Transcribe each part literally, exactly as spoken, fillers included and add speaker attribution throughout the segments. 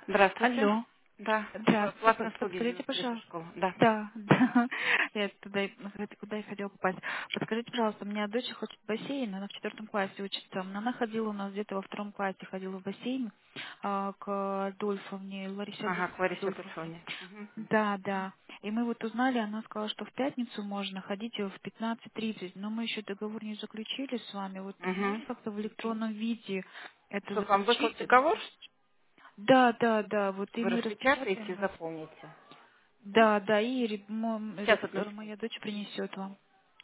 Speaker 1: Здравствуйте.
Speaker 2: Алло.
Speaker 1: Да, в
Speaker 2: Здравствуйте.
Speaker 1: платные
Speaker 2: Под-
Speaker 1: услуги
Speaker 2: Подскажите,
Speaker 1: закрытой
Speaker 2: пожалуйста.
Speaker 1: школы. Да.
Speaker 2: Да, да. Я туда, и- ну, это куда я хотела попасть. Подскажите, пожалуйста, у меня дочь хочет в бассейн, она в четвертом классе учится. Она ходила у нас где-то во втором классе, ходила в бассейн а, к Адольфовне, Ларисе
Speaker 1: Ага, к
Speaker 2: Адольф-
Speaker 1: Ларисе
Speaker 2: Адольфовне.
Speaker 1: Адольфовне. Мгм.
Speaker 2: Да, да. И мы вот узнали, она сказала, что в пятницу можно ходить в пятнадцать тридцать, но мы еще договор не заключили с вами. Вот
Speaker 1: Мгм.
Speaker 2: можно как-то в электронном виде это
Speaker 1: Что, вам выслать
Speaker 2: заключить?
Speaker 1: договор?
Speaker 2: Да, да, да, вот и
Speaker 1: Вы
Speaker 2: мы
Speaker 1: распечатаете
Speaker 2: распечатаем
Speaker 1: и
Speaker 2: его.
Speaker 1: заполните.
Speaker 2: Да, да, и ре- мо-
Speaker 1: Сейчас,
Speaker 2: этот,
Speaker 1: одну
Speaker 2: э, моя
Speaker 1: секунду.
Speaker 2: дочь принесет вам.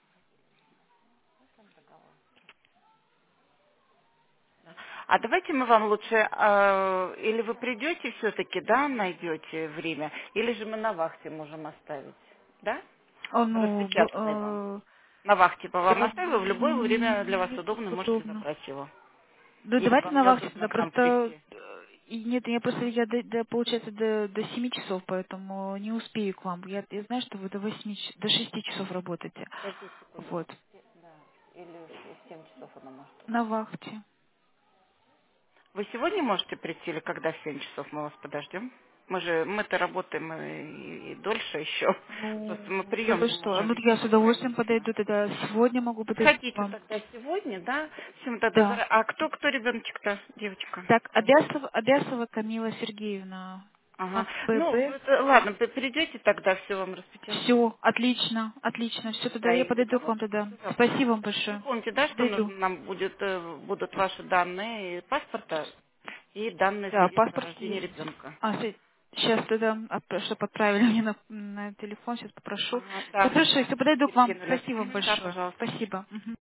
Speaker 1: А давайте мы вам лучше, э, или вы придете все-таки, да, найдете время, или же мы на вахте можем оставить, да?
Speaker 2: А, ну, в-
Speaker 1: Распечатанный вам.
Speaker 2: э,
Speaker 1: На вахте по вам
Speaker 2: да,
Speaker 1: оставлю, в любое время для вас
Speaker 2: мне
Speaker 1: удобно,
Speaker 2: как
Speaker 1: можете
Speaker 2: удобно.
Speaker 1: забрать его.
Speaker 2: Да,
Speaker 1: Или
Speaker 2: давайте
Speaker 1: вам
Speaker 2: на вахте
Speaker 1: неудобно
Speaker 2: тогда,
Speaker 1: к нам
Speaker 2: просто...
Speaker 1: прийти.
Speaker 2: э, и нет, я просто, я до, до, получается, до, до семи часов, поэтому не успею к вам. Я, я знаю, что вы до восьми, ч- до шести часов работаете.
Speaker 1: Подождите секунду.
Speaker 2: Вот.
Speaker 1: Да. Или в семь часов она может
Speaker 2: На
Speaker 1: уходить.
Speaker 2: вахте.
Speaker 1: Вы сегодня можете прийти или когда в семь часов мы вас подождем? Мы же, мы-то работаем и, и дольше еще. Просто мы
Speaker 2: Ну, да
Speaker 1: прием
Speaker 2: вы
Speaker 1: не
Speaker 2: что? А
Speaker 1: можем
Speaker 2: ну я
Speaker 1: вести
Speaker 2: с удовольствием
Speaker 1: дополнительно.
Speaker 2: подойду, тогда сегодня могу подойти к
Speaker 1: Подходите
Speaker 2: вам.
Speaker 1: тогда сегодня, да? Всем тогда
Speaker 2: Да.
Speaker 1: зара- А кто, кто ребеночек-то, девочка?
Speaker 2: Так, Абясова, Абясова Камила Сергеевна.
Speaker 1: Ага.
Speaker 2: А,
Speaker 1: Ну,
Speaker 2: ББ.
Speaker 1: это- ладно, вы придете тогда, все вам распечатаем.
Speaker 2: Все, отлично, отлично. Все, тогда
Speaker 1: Да,
Speaker 2: я
Speaker 1: и
Speaker 2: подойду к
Speaker 1: договор
Speaker 2: вам тогда.
Speaker 1: все завтра.
Speaker 2: Спасибо вам
Speaker 1: Вы
Speaker 2: большое.
Speaker 1: помните, да, что
Speaker 2: Подойду.
Speaker 1: нужно нам будет, э, будут ваши данные и паспорта и данные
Speaker 2: Да,
Speaker 1: свидетельства о
Speaker 2: паспорт
Speaker 1: рождении
Speaker 2: есть.
Speaker 1: ребенка.
Speaker 2: А, сейчас тогда, чтобы отправили мне на, на телефон, сейчас попрошу.
Speaker 1: Ага,
Speaker 2: Все
Speaker 1: да,
Speaker 2: хорошо,
Speaker 1: да,
Speaker 2: если подойду к вам.
Speaker 1: перекинули.
Speaker 2: Спасибо вам
Speaker 1: Мгм, да,
Speaker 2: большое.
Speaker 1: пожалуйста.
Speaker 2: Спасибо. Мгм.